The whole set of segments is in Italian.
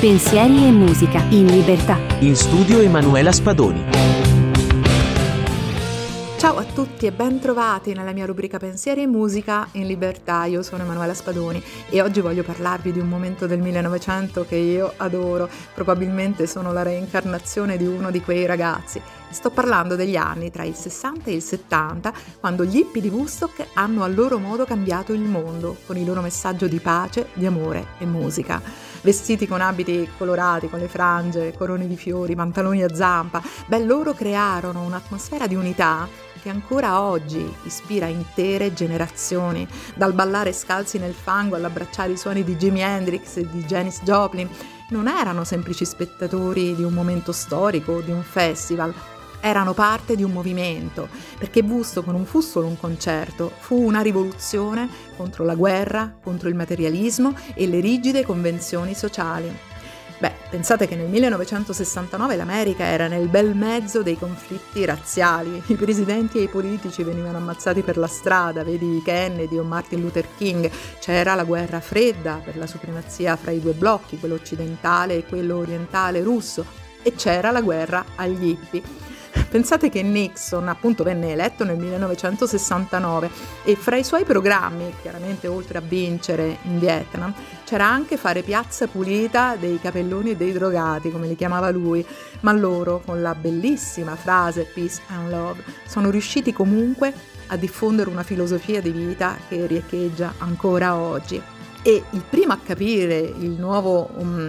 Pensieri e musica in libertà. In studio Emanuela Spadoni. Ciao a tutti e ben trovati nella mia rubrica Pensieri e musica in libertà. Io sono Emanuela Spadoni e oggi voglio parlarvi di un momento del 1900 che io adoro. Probabilmente sono la reincarnazione di uno di quei ragazzi. Sto parlando degli anni tra il 60 e il 70, quando gli hippie di Woodstock hanno a loro modo cambiato il mondo con il loro messaggio di pace, di amore e musica. Vestiti con abiti colorati, con le frange, corone di fiori, pantaloni a zampa, loro crearono un'atmosfera di unità che ancora oggi ispira intere generazioni, dal ballare scalzi nel fango all'abbracciare i suoni di Jimi Hendrix e di Janis Joplin. Non erano semplici spettatori di un momento storico o di un festival, erano parte di un movimento, perché Woodstock non fu solo un concerto, fu una rivoluzione contro la guerra, contro il materialismo e le rigide convenzioni sociali. Pensate che nel 1969 l'America era nel bel mezzo dei conflitti razziali, i presidenti e i politici venivano ammazzati per la strada, vedi Kennedy o Martin Luther King, c'era la guerra fredda per la supremazia fra i due blocchi, quello occidentale e quello orientale russo, e c'era la guerra agli hippie. Pensate che Nixon appunto venne eletto nel 1969 e fra i suoi programmi, chiaramente oltre a vincere in Vietnam, c'era anche fare piazza pulita dei capelloni e dei drogati, come li chiamava lui, ma loro, con la bellissima frase Peace and Love, sono riusciti comunque a diffondere una filosofia di vita che riecheggia ancora oggi. E il primo a capire il nuovo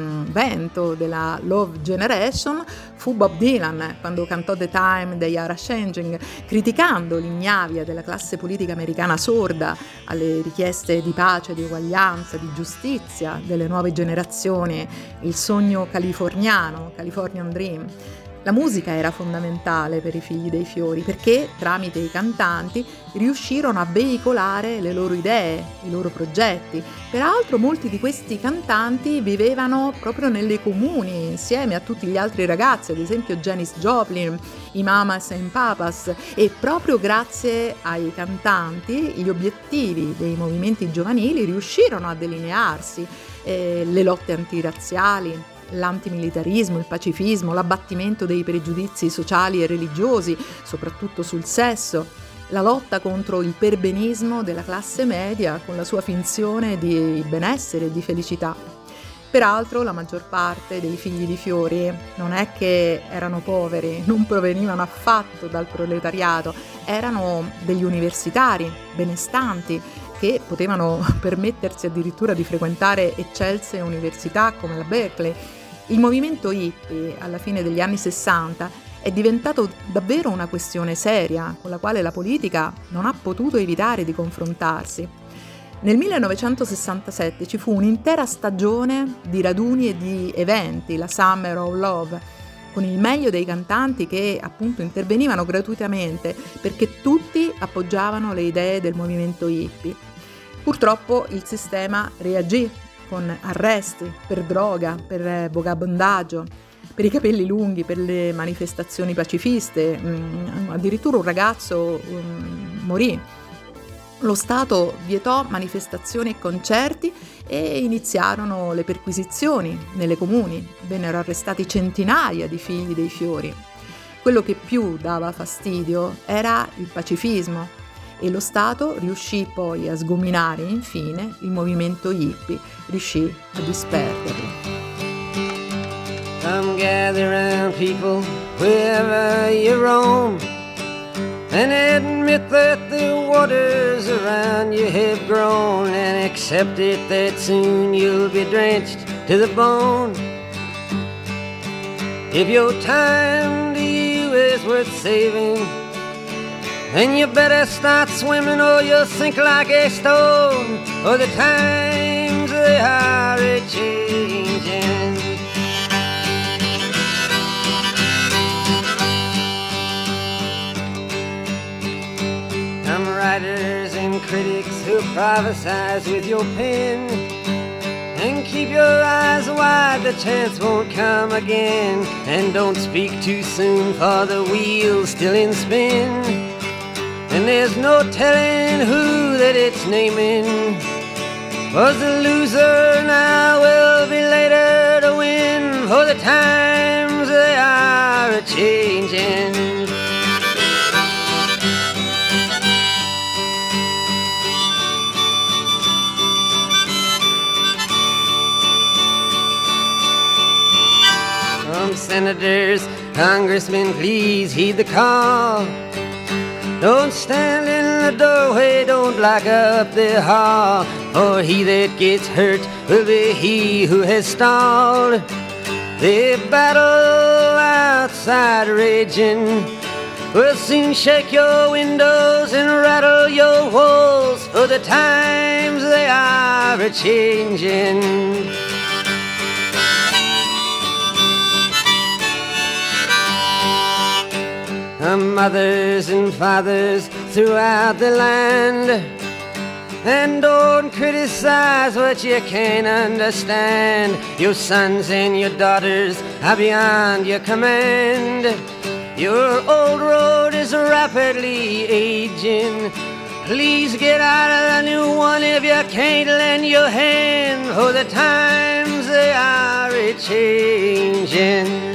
vento della Love Generation fu Bob Dylan, quando cantò The Time They Are Changing, criticando l'ignavia della classe politica americana sorda alle richieste di pace, di uguaglianza, di giustizia delle nuove generazioni, il sogno californiano, Californian Dream. La musica era fondamentale per i figli dei fiori perché, tramite i cantanti, riuscirono a veicolare le loro idee, i loro progetti. Peraltro molti di questi cantanti vivevano proprio nelle comuni, insieme a tutti gli altri ragazzi, ad esempio Janis Joplin, i Mamas and Papas, e proprio grazie ai cantanti gli obiettivi dei movimenti giovanili riuscirono a delinearsi, le lotte antirazziali, l'antimilitarismo, il pacifismo, l'abbattimento dei pregiudizi sociali e religiosi, soprattutto sul sesso, la lotta contro il perbenismo della classe media con la sua finzione di benessere e di felicità. Peraltro la maggior parte dei figli di fiori non è che erano poveri, non provenivano affatto dal proletariato, erano degli universitari benestanti che potevano permettersi addirittura di frequentare eccelse università come la Berkeley. Il movimento hippie alla fine degli anni 60 è diventato davvero una questione seria con la quale la politica non ha potuto evitare di confrontarsi. Nel 1967 ci fu un'intera stagione di raduni e di eventi, la Summer of Love, con il meglio dei cantanti che appunto intervenivano gratuitamente perché tutti appoggiavano le idee del movimento hippie. Purtroppo il sistema reagì con arresti per droga, per vagabondaggio, per i capelli lunghi, per le manifestazioni pacifiste, addirittura un ragazzo morì. Lo Stato vietò manifestazioni e concerti e iniziarono le perquisizioni nelle comuni. Vennero arrestati centinaia di figli dei fiori. Quello che più dava fastidio era il pacifismo e lo Stato riuscì poi a sgominare infine il movimento hippie, riuscì a disperderlo. Come gather round people wherever you roam and admit that the waters around you have grown and accept it that soon you'll be drenched to the bone. If your time to you is worth saving, then you better start swimming or you'll sink like a stone, or the times they are a-changing. Some writers and critics who prophesize with your pen, and keep your eyes wide, the chance won't come again. And don't speak too soon, for the wheel's still in spin, and there's no telling who that it's naming. Was the loser now will be later to win. the times they are a-changin'. Senators, congressmen, please heed the call. Don't stand in the doorway, don't block up the hall, for he that gets hurt will be he who has stalled. The battle outside raging will soon shake your windows and rattle your walls, for the times they are a-changin'. Mothers and fathers throughout the land, and don't criticize what you can't understand. Your sons and your daughters are beyond your command. Your old road is rapidly aging. Please get out of the new one if you can't lend your hand, for the times they are a-changin'.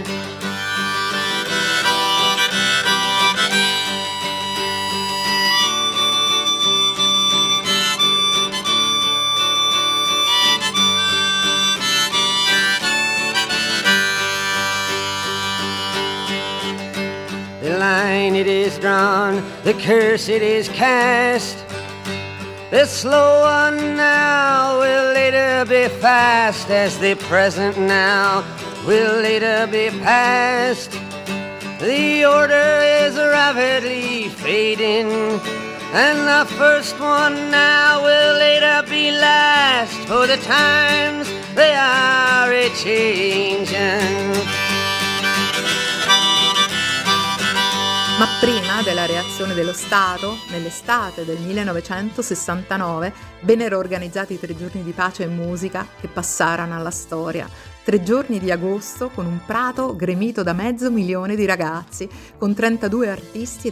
The line it is drawn, the curse it is cast. The slow one now will later be fast, as the present now will later be past. The order is rapidly fading, and the first one now will later be last, for the times they are a-changin'. Ma prima della reazione dello Stato, nell'estate del 1969 vennero organizzati 3 giorni di pace e musica che passarono alla storia. 3 giorni di agosto con un prato gremito da 500.000 di ragazzi, con 32 artisti e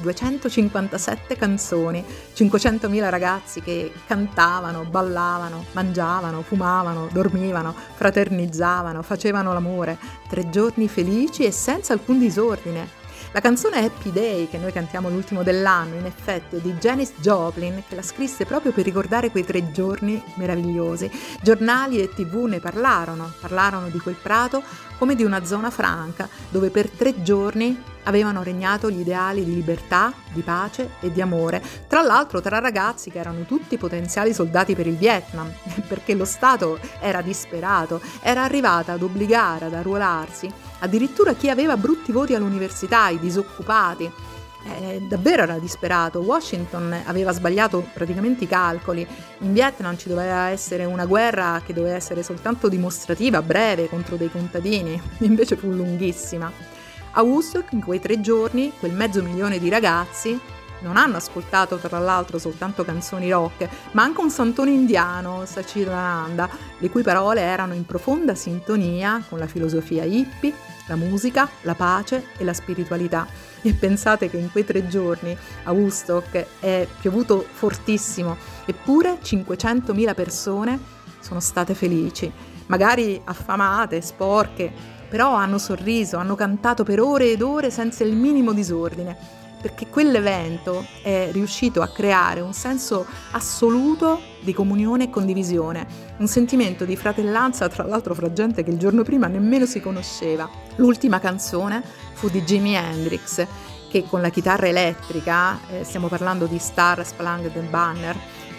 257 canzoni, 500.000 ragazzi che cantavano, ballavano, mangiavano, fumavano, dormivano, fraternizzavano, facevano l'amore. 3 giorni felici e senza alcun disordine. La canzone Happy Day, che noi cantiamo l'ultimo dell'anno, in effetti è di Janis Joplin, che la scrisse proprio per ricordare quei 3 giorni meravigliosi. Giornali e TV ne parlarono di quel prato come di una zona franca, dove per 3 giorni avevano regnato gli ideali di libertà, di pace e di amore, tra l'altro tra ragazzi che erano tutti potenziali soldati per il Vietnam, perché lo Stato era disperato, era arrivata ad obbligare ad arruolarsi addirittura chi aveva brutti voti all'università, i disoccupati. Davvero era disperato. Washington aveva sbagliato praticamente i calcoli. In Vietnam ci doveva essere una guerra che doveva essere soltanto dimostrativa, breve, contro dei contadini, invece fu lunghissima. A Woodstock, in quei 3 giorni, quel 500.000 di ragazzi non hanno ascoltato tra l'altro soltanto canzoni rock, ma anche un santone indiano, Satchidananda, le cui parole erano in profonda sintonia con la filosofia hippie, la musica, la pace e la spiritualità. E pensate che in quei 3 giorni a Woodstock è piovuto fortissimo, eppure 500.000 persone sono state felici, magari affamate, sporche, però hanno sorriso, hanno cantato per ore ed ore senza il minimo disordine, perché quell'evento è riuscito a creare un senso assoluto di comunione e condivisione, un sentimento di fratellanza tra l'altro fra gente che il giorno prima nemmeno si conosceva. L'ultima canzone fu di Jimi Hendrix, che con la chitarra elettrica, stiamo parlando di Star Spangled Banner,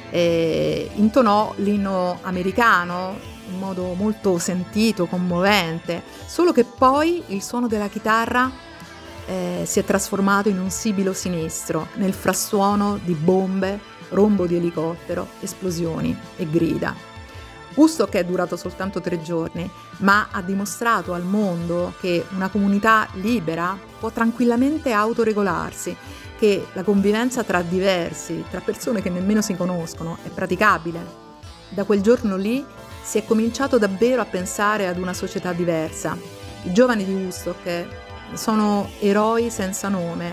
intonò l'inno americano in modo molto sentito, commovente, solo che poi il suono della chitarra si è trasformato in un sibilo sinistro, nel frastuono di bombe, rombo di elicottero, esplosioni e grida. Woodstock è durato soltanto 3 giorni, ma ha dimostrato al mondo che una comunità libera può tranquillamente autoregolarsi, che la convivenza tra diversi, tra persone che nemmeno si conoscono, è praticabile. Da quel giorno lì si è cominciato davvero a pensare ad una società diversa. I giovani di Woodstock sono eroi senza nome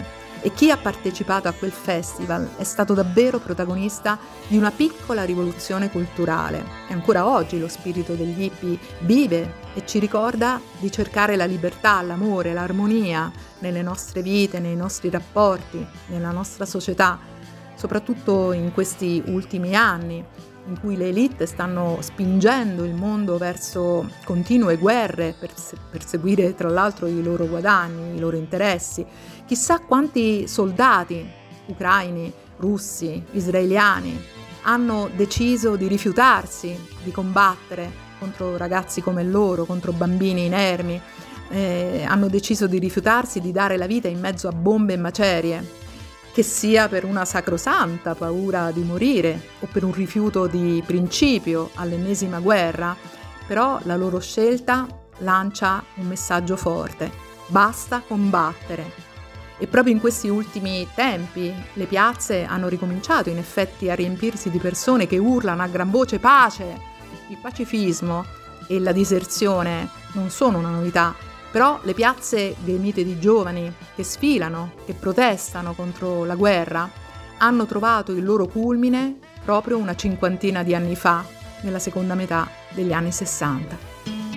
e chi ha partecipato a quel festival è stato davvero protagonista di una piccola rivoluzione culturale. E ancora oggi lo spirito degli hippie vive e ci ricorda di cercare la libertà, l'amore, l'armonia nelle nostre vite, nei nostri rapporti, nella nostra società, soprattutto in questi ultimi anni in cui le elite stanno spingendo il mondo verso continue guerre per perseguire tra l'altro i loro guadagni, i loro interessi. Chissà quanti soldati ucraini, russi, israeliani hanno deciso di rifiutarsi di combattere contro ragazzi come loro, contro bambini inermi, hanno deciso di rifiutarsi di dare la vita in mezzo a bombe e macerie, che sia per una sacrosanta paura di morire o per un rifiuto di principio all'ennesima guerra, però la loro scelta lancia un messaggio forte: basta combattere. E proprio in questi ultimi tempi le piazze hanno ricominciato in effetti a riempirsi di persone che urlano a gran voce pace. Il pacifismo e la diserzione non sono una novità, però le piazze gremite di giovani che sfilano, che protestano contro la guerra, hanno trovato il loro culmine proprio una cinquantina di anni fa, nella seconda metà degli anni 60.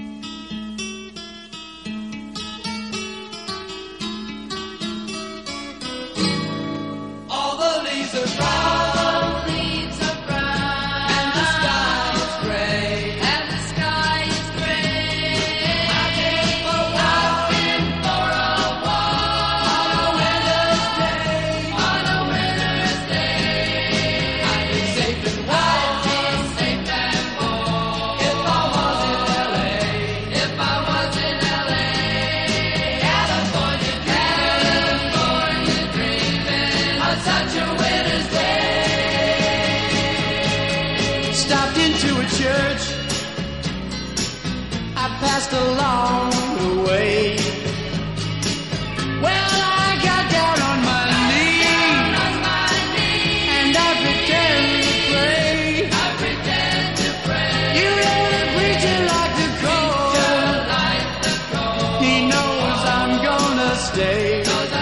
Along the way, well, I got down on my knees, and I pretend to pray. You know the preacher like the cold. He knows I'm gonna stay.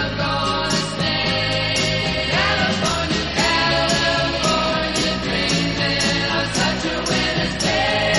California dreaming of such a winter's day.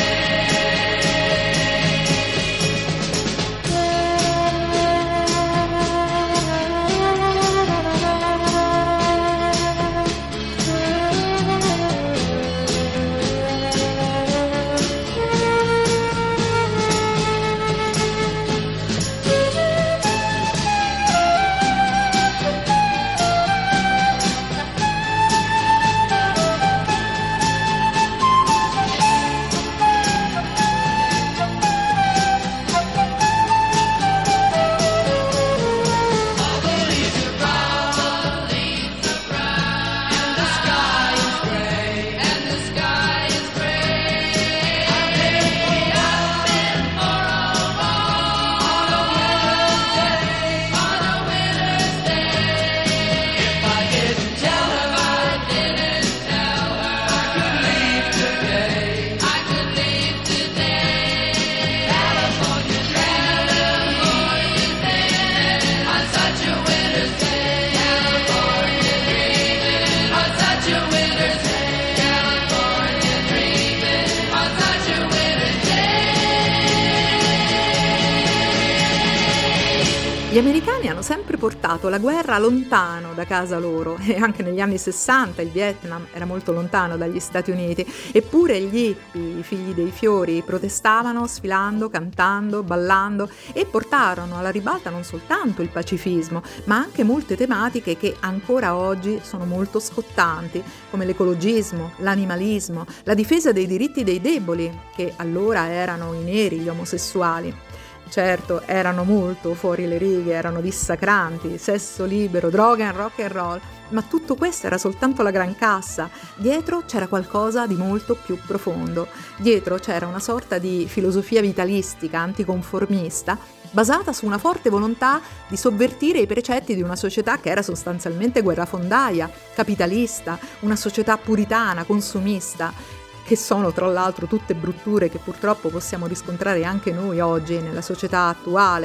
Gli americani hanno sempre portato la guerra lontano da casa loro e anche negli anni 60 il Vietnam era molto lontano dagli Stati Uniti, eppure gli hippie, i figli dei fiori, protestavano sfilando, cantando, ballando e portarono alla ribalta non soltanto il pacifismo, ma anche molte tematiche che ancora oggi sono molto scottanti, come l'ecologismo, l'animalismo, la difesa dei diritti dei deboli, che allora erano i neri, gli omosessuali. Certo, erano molto fuori le righe, erano dissacranti, sesso libero, droga e rock and roll, ma tutto questo era soltanto la gran cassa. Dietro c'era qualcosa di molto più profondo. Dietro c'era una sorta di filosofia vitalistica, anticonformista, basata su una forte volontà di sovvertire i precetti di una società che era sostanzialmente guerrafondaia, capitalista, una società puritana, consumista, che sono tra l'altro tutte brutture che purtroppo possiamo riscontrare anche noi oggi nella società attuale,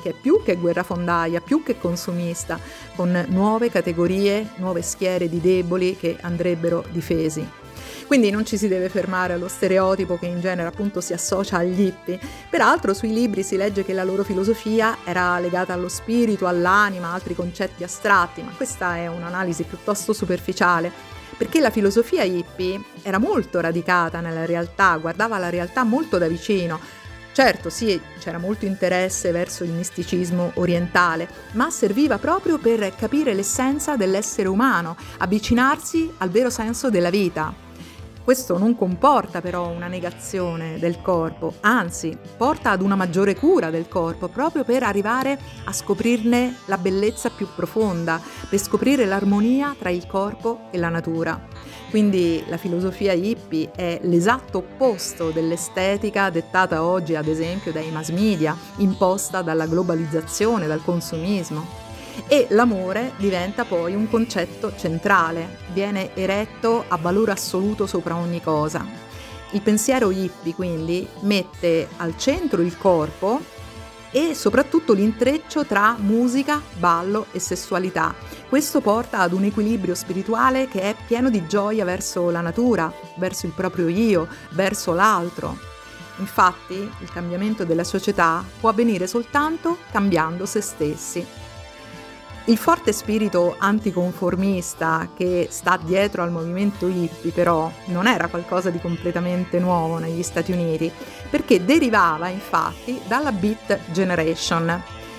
che è più che guerrafondaia, più che consumista, con nuove categorie, nuove schiere di deboli che andrebbero difesi. Quindi non ci si deve fermare allo stereotipo che in genere appunto si associa agli hippie. Peraltro sui libri si legge che la loro filosofia era legata allo spirito, all'anima, altri concetti astratti, ma questa è un'analisi piuttosto superficiale, perché la filosofia hippie era molto radicata nella realtà, guardava la realtà molto da vicino. Certo, sì, c'era molto interesse verso il misticismo orientale, ma serviva proprio per capire l'essenza dell'essere umano, avvicinarsi al vero senso della vita. Questo non comporta però una negazione del corpo, anzi porta ad una maggiore cura del corpo, proprio per arrivare a scoprirne la bellezza più profonda, per scoprire l'armonia tra il corpo e la natura. Quindi la filosofia hippie è l'esatto opposto dell'estetica dettata oggi ad esempio dai mass media, imposta dalla globalizzazione, dal consumismo. E l'amore diventa poi un concetto centrale, viene eretto a valore assoluto sopra ogni cosa. Il pensiero hippie quindi mette al centro il corpo e soprattutto l'intreccio tra musica, ballo e sessualità. Questo porta ad un equilibrio spirituale che è pieno di gioia verso la natura, verso il proprio io, verso l'altro. Infatti, il cambiamento della società può avvenire soltanto cambiando se stessi. Il forte spirito anticonformista che sta dietro al movimento hippie però non era qualcosa di completamente nuovo negli Stati Uniti, perché derivava infatti dalla Beat Generation.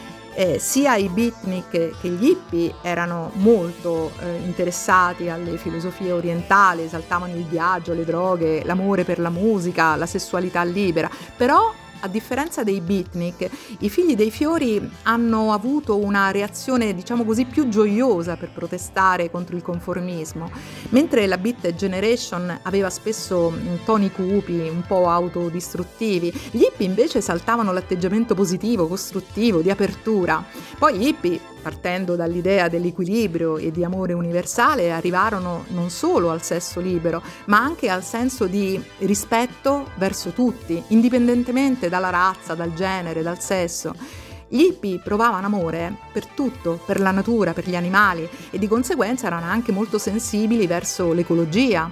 Sia i beatnik che gli hippie erano molto interessati alle filosofie orientali, esaltavano il viaggio, le droghe, l'amore per la musica, la sessualità libera, però a differenza dei beatnik, i figli dei fiori hanno avuto una reazione, diciamo così, più gioiosa per protestare contro il conformismo, mentre la Beat Generation aveva spesso toni cupi, un po' autodistruttivi. Gli hippie invece esaltavano l'atteggiamento positivo, costruttivo, di apertura. Poi gli hippie, partendo dall'idea dell'equilibrio e di amore universale, arrivarono non solo al sesso libero, ma anche al senso di rispetto verso tutti, indipendentemente dalla razza, dal genere, dal sesso. Gli hippie provavano amore per tutto, per la natura, per gli animali, e di conseguenza erano anche molto sensibili verso l'ecologia,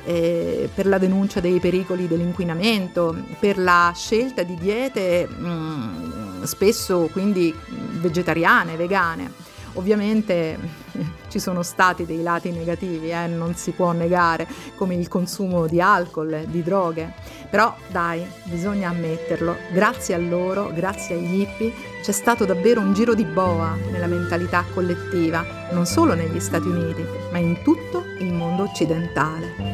per la denuncia dei pericoli dell'inquinamento, per la scelta di diete spesso quindi vegetariane, vegane. Ovviamente ci sono stati dei lati negativi, non si può negare, come il consumo di alcol, di droghe, però dai, bisogna ammetterlo, grazie a loro, grazie agli hippie, c'è stato davvero un giro di boa nella mentalità collettiva, non solo negli Stati Uniti, ma in tutto il mondo occidentale.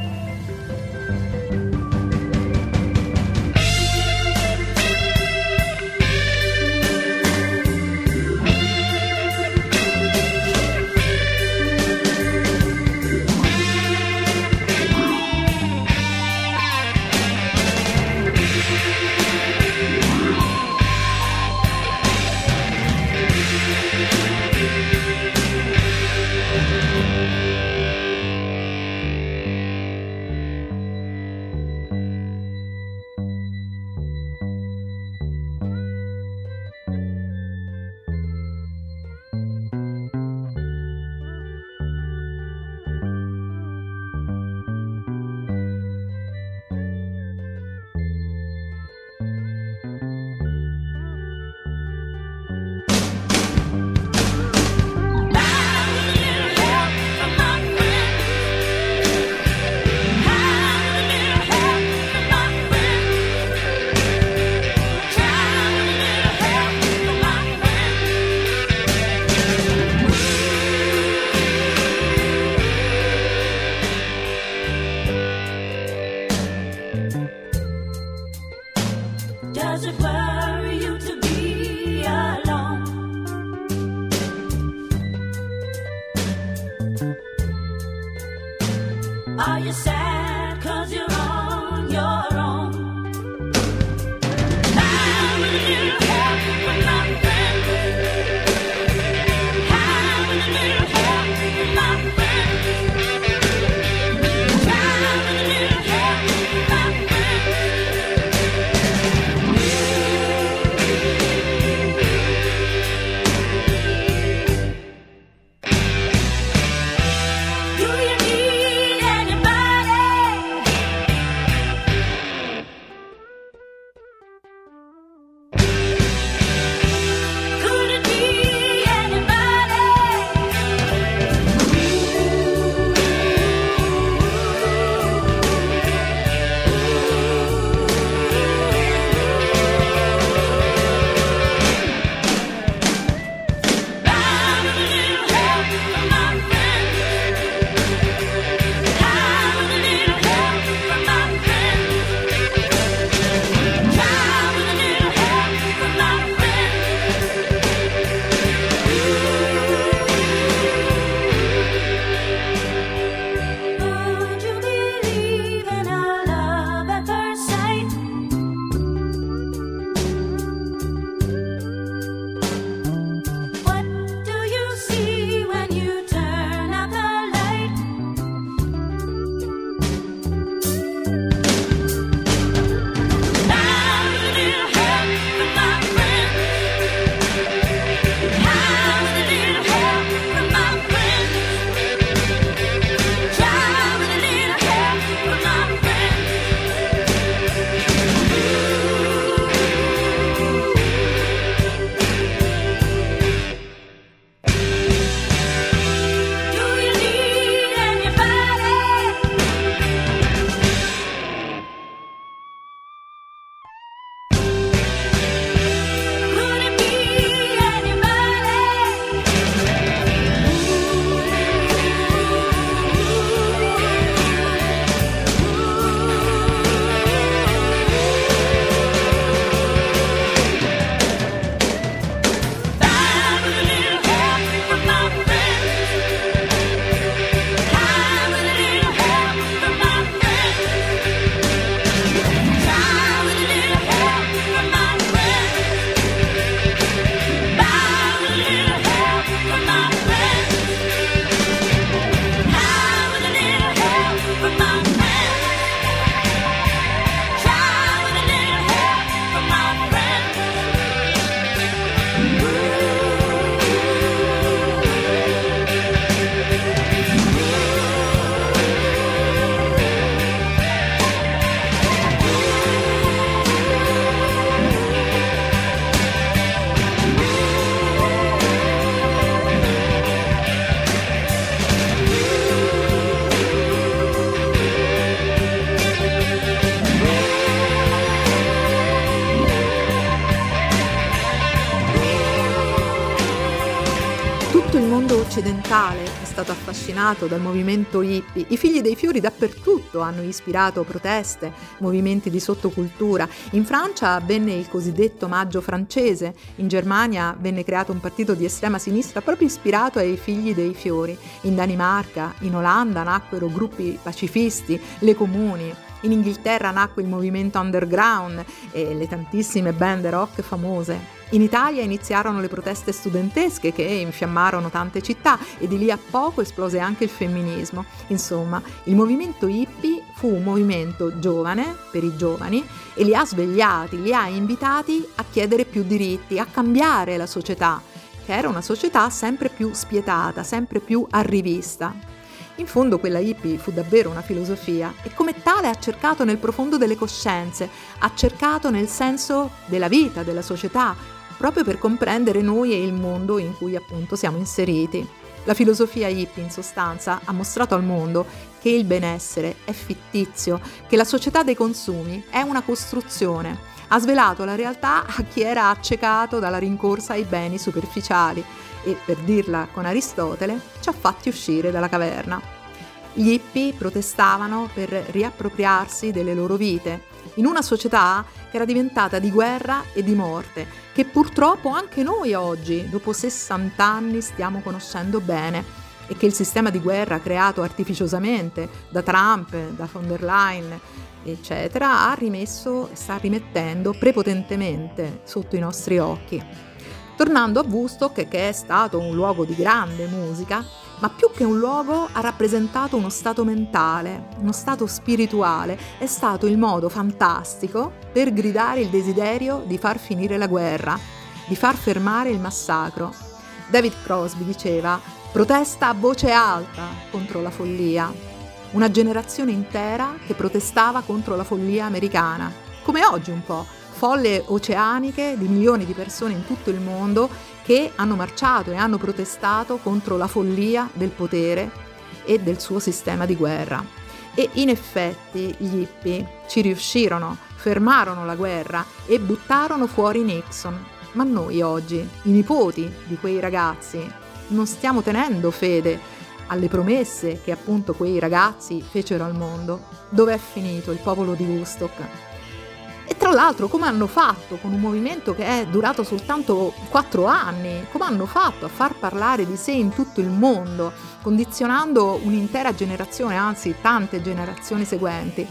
occidentale è stato affascinato dal movimento hippie. I figli dei fiori dappertutto hanno ispirato proteste, movimenti di sottocultura. In Francia avvenne il cosiddetto Maggio francese, in Germania venne creato un partito di estrema sinistra proprio ispirato ai figli dei fiori. In Danimarca, in Olanda nacquero gruppi pacifisti, le comuni. In Inghilterra nacque il movimento underground e le tantissime band rock famose. In Italia iniziarono le proteste studentesche che infiammarono tante città e di lì a poco esplose anche il femminismo. Insomma, il movimento hippie fu un movimento giovane per i giovani e li ha svegliati, li ha invitati a chiedere più diritti, a cambiare la società, che era una società sempre più spietata, sempre più arrivista. In fondo quella hippie fu davvero una filosofia e come tale ha cercato nel profondo delle coscienze, ha cercato nel senso della vita, della società, proprio per comprendere noi e il mondo in cui appunto siamo inseriti. La filosofia hippie in sostanza ha mostrato al mondo che il benessere è fittizio, che la società dei consumi è una costruzione. Ha svelato la realtà a chi era accecato dalla rincorsa ai beni superficiali e, per dirla con Aristotele, ci ha fatti uscire dalla caverna. Gli hippie protestavano per riappropriarsi delle loro vite, in una società che era diventata di guerra e di morte, che purtroppo anche noi oggi, dopo 60 anni, stiamo conoscendo bene, e che il sistema di guerra creato artificiosamente da Trump, da von der Leyen, eccetera, ha rimesso e sta rimettendo prepotentemente sotto i nostri occhi. Tornando a Woodstock, che è stato un luogo di grande musica, ma più che un luogo ha rappresentato uno stato mentale, uno stato spirituale, è stato il modo fantastico per gridare il desiderio di far finire la guerra, di far fermare il massacro. David Crosby diceva: protesta a voce alta contro la follia. Una generazione intera che protestava contro la follia americana, come oggi un po'. Folle oceaniche di milioni di persone in tutto il mondo che hanno marciato e hanno protestato contro la follia del potere e del suo sistema di guerra. E in effetti gli hippie ci riuscirono, fermarono la guerra e buttarono fuori Nixon. Ma noi oggi, i nipoti di quei ragazzi, non stiamo tenendo fede alle promesse che appunto quei ragazzi fecero al mondo. Dov'è finito il popolo di Woodstock? E tra l'altro come hanno fatto con un movimento che è durato soltanto 4 anni, come hanno fatto a far parlare di sé in tutto il mondo, condizionando un'intera generazione, anzi tante generazioni seguenti.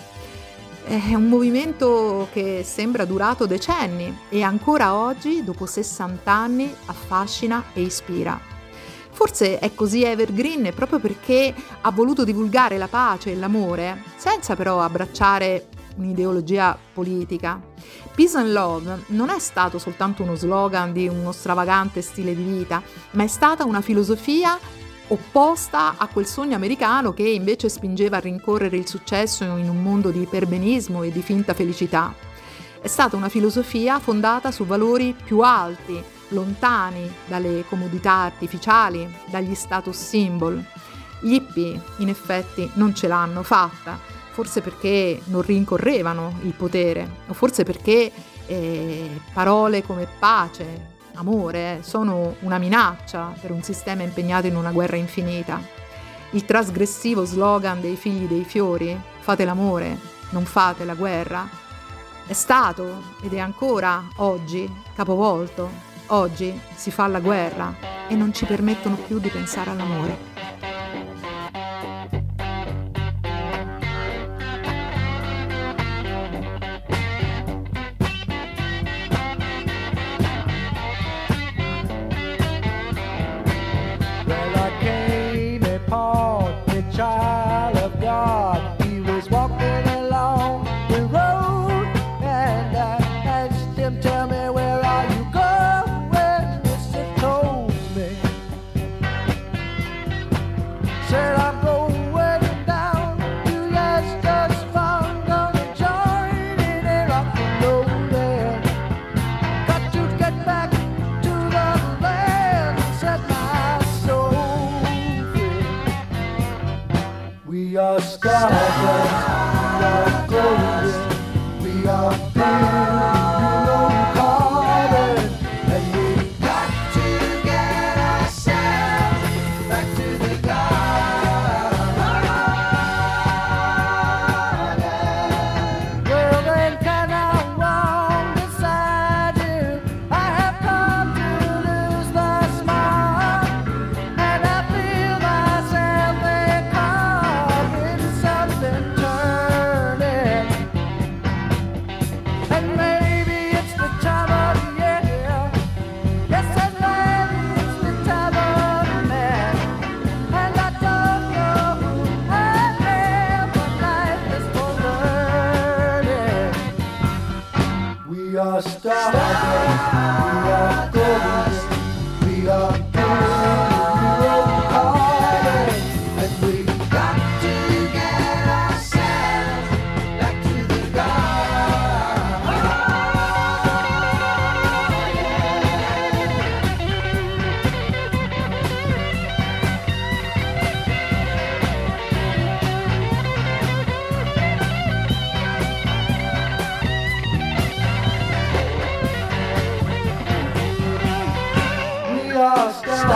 È un movimento che sembra durato decenni e ancora oggi, dopo 60 anni, affascina e ispira. Forse è così evergreen proprio perché ha voluto divulgare la pace e l'amore, senza però abbracciare un'ideologia politica. Peace and Love non è stato soltanto uno slogan di uno stravagante stile di vita, ma è stata una filosofia opposta a quel sogno americano che invece spingeva a rincorrere il successo in un mondo di perbenismo e di finta felicità. È stata una filosofia fondata su valori più alti, lontani dalle comodità artificiali, dagli status symbol. Gli hippie, in effetti, non ce l'hanno fatta, forse perché non rincorrevano il potere, o forse perché parole come pace, amore, sono una minaccia per un sistema impegnato in una guerra infinita. Il trasgressivo slogan dei figli dei fiori, fate l'amore, non fate la guerra, è stato ed è ancora oggi capovolto. Oggi si fa la guerra e non ci permettono più di pensare all'amore. Child of God, he was walking along the road, and I asked him, tell me, where are you going? Yes, he told me.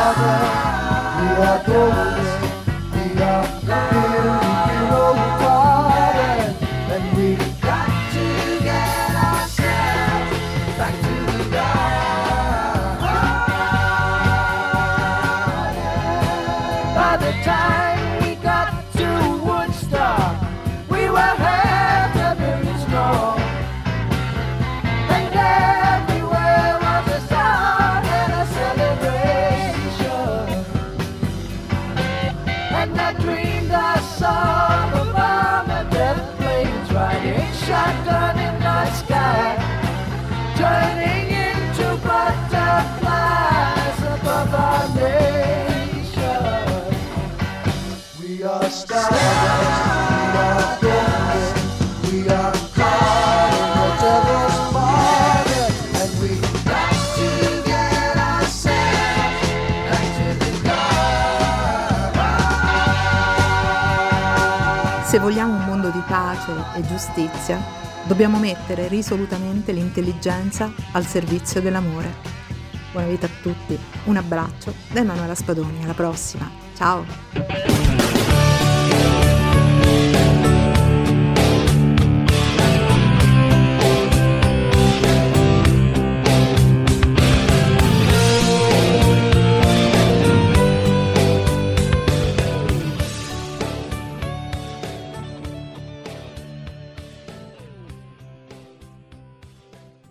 started, we are golden, we are hero parted, and we got to get ourselves back to the garden. By the time we got to Woodstock, we were half a million strong. And everywhere was a song and a celebration. And I dreamed I saw the bomb and death planes riding shotgun in the sky, turning into butterflies above our nation. We are stardust, we are golden, we are caught in the devil's market, and we got to get ourselves back to the garden. Se vogliamo un mondo di pace e giustizia, dobbiamo mettere risolutamente l'intelligenza al servizio dell'amore. Buona vita a tutti, un abbraccio da Emanuela Spadoni, alla prossima, ciao!